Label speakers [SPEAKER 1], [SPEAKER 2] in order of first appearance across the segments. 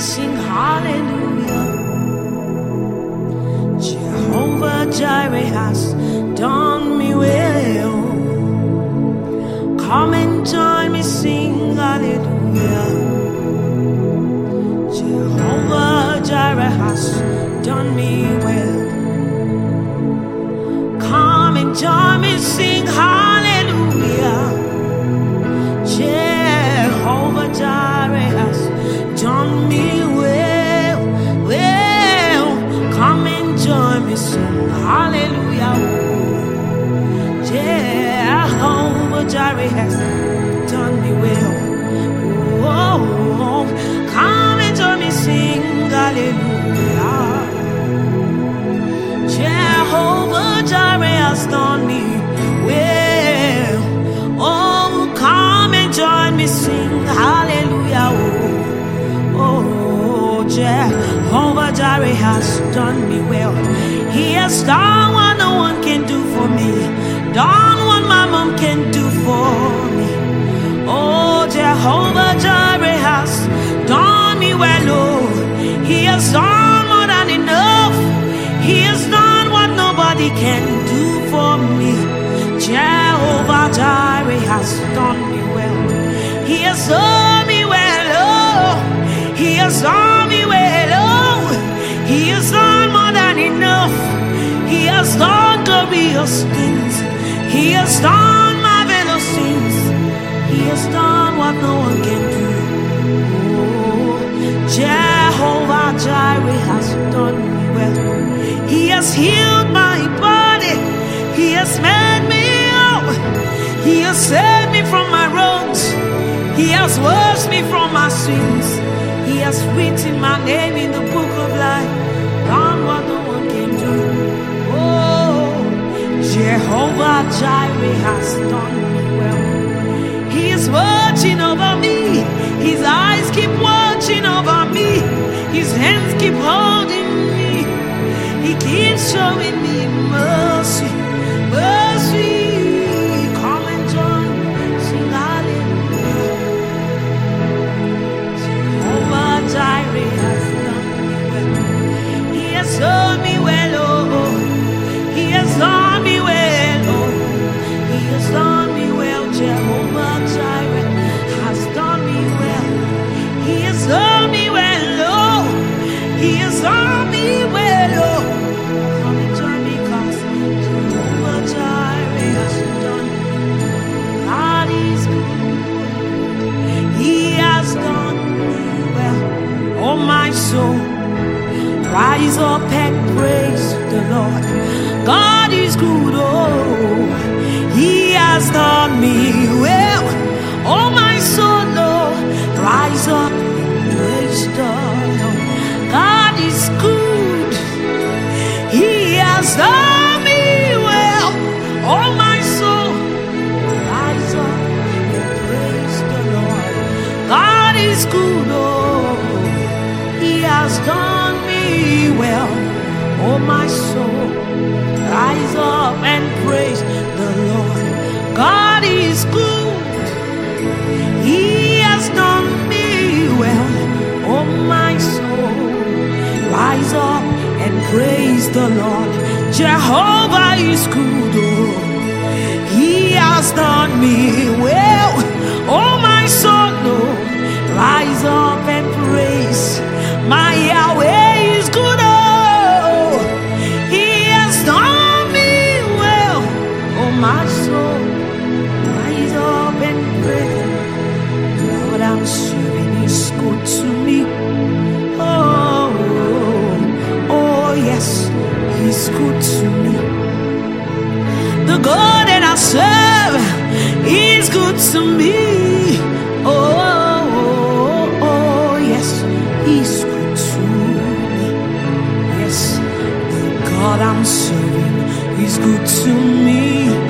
[SPEAKER 1] sing hallelujah. Jehovah Jireh has done me well. Come and join me, sing hallelujah. Jehovah Jireh has done me well. Come and join me, sing hallelujah. Jehovah Jireh has done me well, well. Come and join me, sing hallelujah. Jehovah Jireh has done me well. Oh, come and join me, sing hallelujah. Jehovah Jireh has done me well. Oh, come and join me, sing hallelujah. Oh, Jehovah Jireh has done me well. He has done what no one can do for me, done what my mom can do for me. Oh, Jehovah Jireh has done me well. Oh, he has done more than enough. He has done what nobody can do for me. Jehovah Jireh has done me well. He has done me well. Oh, he has done me well. Oh, he has done more than enough. He has done glorious things. He has done marvelous things. He has done what no one can do. Oh, Jehovah Jireh has done me well. He has healed my body. He has made me up. He has saved me from my wrongs. He has washed me from my sins. He has written my name in the book of life. Done what no one can do. Oh, Jehovah Jireh has done me well. He is watching over me. His eyes keep watching over me. His hands keep holding me. He keeps showing me mercy, mercy. Come and join, sing hallelujah. Jehovah Jireh has done me well. He has done me well, oh. He has done me well, oh. He has done me well. Jehovah Jireh has done me well. He has done me well, oh. He has done me well, oh. Come and join me, 'cause Jehovah Jireh has done me. God is good. He has done me well. Oh, my soul, rise up and praise the Lord. God is good, oh, he has done me well. Oh, my soul, oh, rise up and praise the Lord. God is good, he has done me well. Oh, my soul, rise up and praise the Lord. God is good, oh, he has done me well. Oh, my soul, rise up and praise the Lord. God is good, he has done me well. Oh, my soul, rise up and praise the Lord. Jehovah is good, oh, he has done me well. Oh, my soul, oh, rise up and praise. My Yahweh is good, oh, he has done me well. Oh, my soul, rise up and praise. Lord, I'm serving is good to me. Oh, oh, yes, he's good to me. The God that I serve is good to me. Oh, yes, he's good to me. Yes, the God I'm serving is good to me.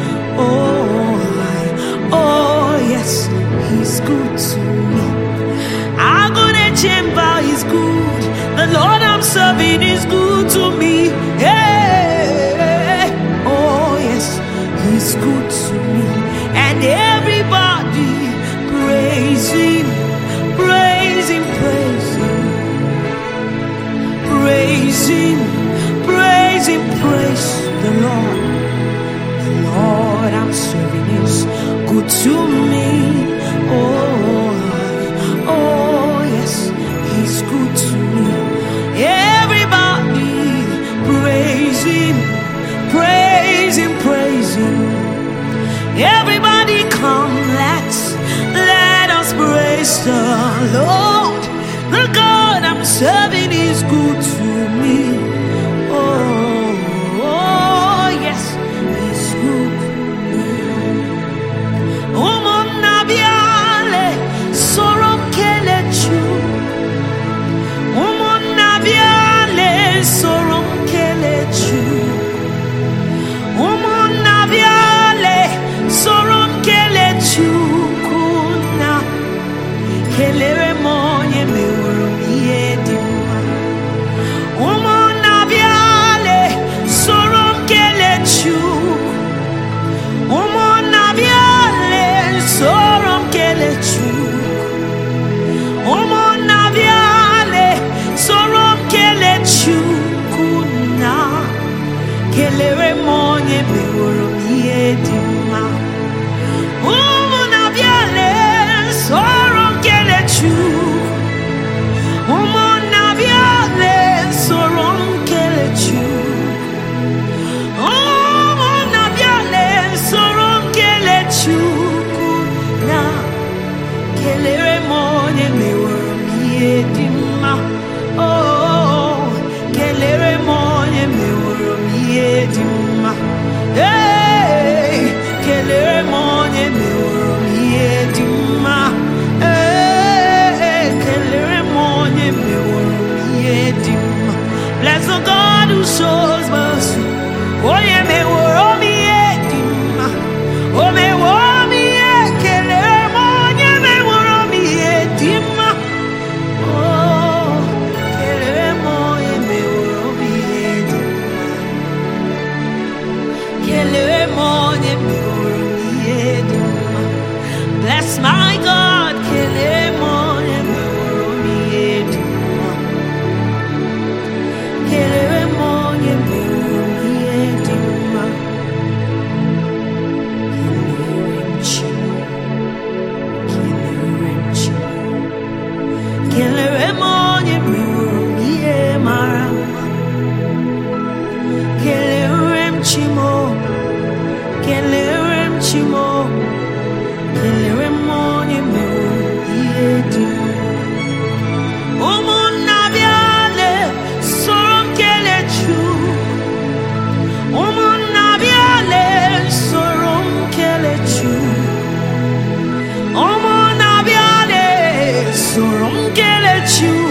[SPEAKER 1] Oh, yes, he's good to me. I go to chamber is good. The Lord I'm serving is good to me. Hey, oh, yes, he's good to me. And everybody praise him, praise him, praise him. to me. Oh yes, he's good to me. Everybody praise him, praise him, praise him. Everybody come, let us praise the Lord. The God I'm serving is good to me. Oh yes, he's good. Umonabiale sorom kelechu. Umonabiale sorom kelechu. Umonabiale sorom kelechu kuna. Kelere monye meuro miedima. Umonabiale sorom kelechu. Umonabiale sorom kelechu. Umonabiale sorom kelechu kuna. Kelere monye meuro miedima. Umonabiale sorom kelechu. Umonabiale sorom kelechu. Umonabiale sorom kelechu kuna. Kelere monye meuro miedima. Oh, kelere monye meuro miedima. Hey, kelere monye meuro miedima. Hey, kelere monye meuro miedima. Bless the God who shows mercy. Oh, yeah, meuro miedima. Oh, meuro miedima. Kelere monye meuro miedima. Oh, kelere monye meuro miedima. Kelere monye meuro miedima. Bless my God. Kelere monye meuro miedima. Kelere monye meuro miedima. Kelere monye meuro miedima. Kelere chimo. Kelere chimo. Kelere monye meuro miedima. Umonabiale sorom kelechu. Umonabiale sorom kelechu. Umonabiale sorom kelechu.